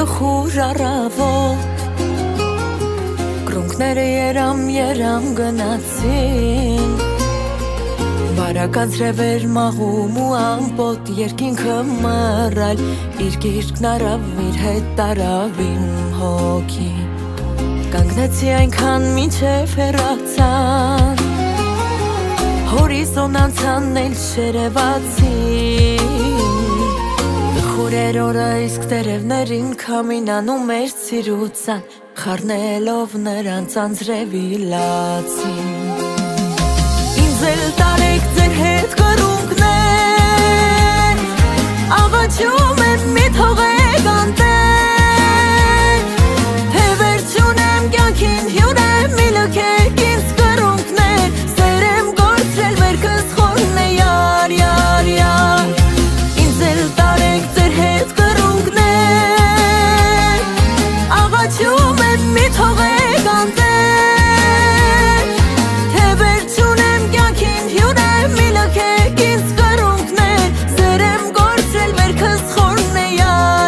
տխուր առավոտ Կրունկները երամ գնացին Բարականցրև էր մաղում ու ամպոտ Երկինքը մռայլ իր գիրկն արավ իր հետ տարավ իմ հոգին Կանգնեցի այնքան մինչև հեռացան Հորիզոն անցան էլ շերևացին Տխուր էր օրը իսկ տերևներին քամինանում էր ցիրուցան Խառնելով նրանց անձրևի լացին Ինձ էլ տարեք ձեր հետ կրունկներ Աղաչում եմ մի թողեք անտեր Թե վերջ ունեմ կյանքին հյուրեմ մի լքեք ինձ կրունկներ Սեր եմ գործրել վերքս խորն է յար Ինձ էլ տարեք ձեր հետ կրունկներ Աղաչում եմ մի թողեք անտեր Թե վերջ ունեմ կյանքին հյուրեմ մի լքեք ինձ կրունկներ Սեր եմ գործրել վերքս խորն է յար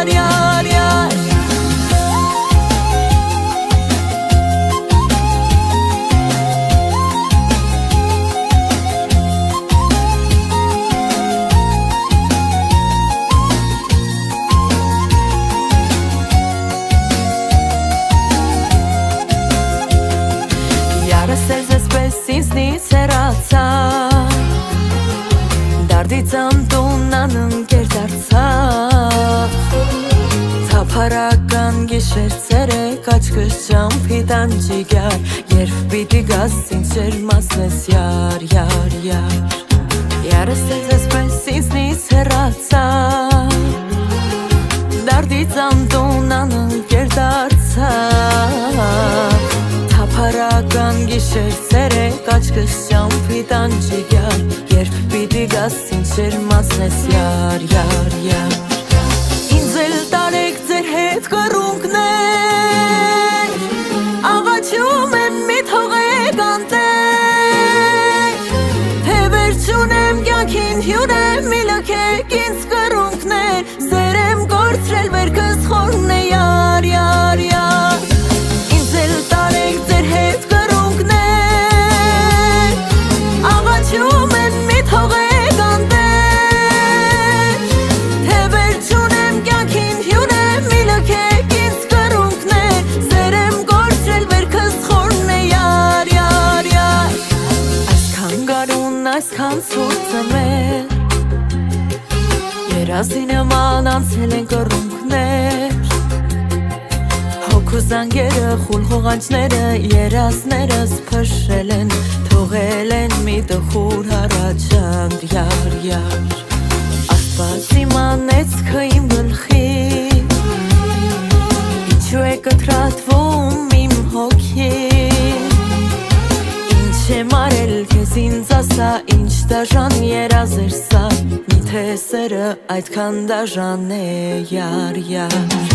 Յարս էլ զսպես ինձնից հեռացա Դարդից ամտունան ընկեր դարձավ Թափարական գիշեր ցերեկ աչքս ճամփի տանջիգար Երբ պիտի գաս ինձ ջերմացնես յար Յարս էլ զսպես ինձնից հեռացա Դարդից ամտունան ընկեր դարձավ Թափարական գիշեր ցերեկ աչքս ճամփի տանջիգար Երբ պիտի գաս ինձ ջերմացնես յար Ինձ էլ տարեք ձեր հետ կրունկներ Աղաչում եմ մի թողեք անտեր Թե վերջ ունեմ կյանքին հյուրեմ մի լքեք ինձ կրունկներ Սեր եմ գործրել վերքս խորն է յար Ինձ էլ տարեք ձեր հետ կրունկներ Աղաչում եմ մի թողեք անտեր Թե վերջ ունեմ կյանքին հյուրեմ մի լքեք ինձ կրունկներ Սեր եմ գործրել վերքս խորն է յար Այսքան գարուն, այսքան ցուրտը մեր Երազի նման անցել են կրունկներ Հոգու զանգերը, խուլ հողանջները, երազներս փշրել են Թողել են մի տխուր հառաչանք յար Աստված իմանեց քո իմ գլխին Ինչու է կտրատվում իմ հոգին Ինչ եմ արել քեզ ինձ ասա Ինչ դաժան երազ էր սա Միթե սերը այդքան դաժան է յար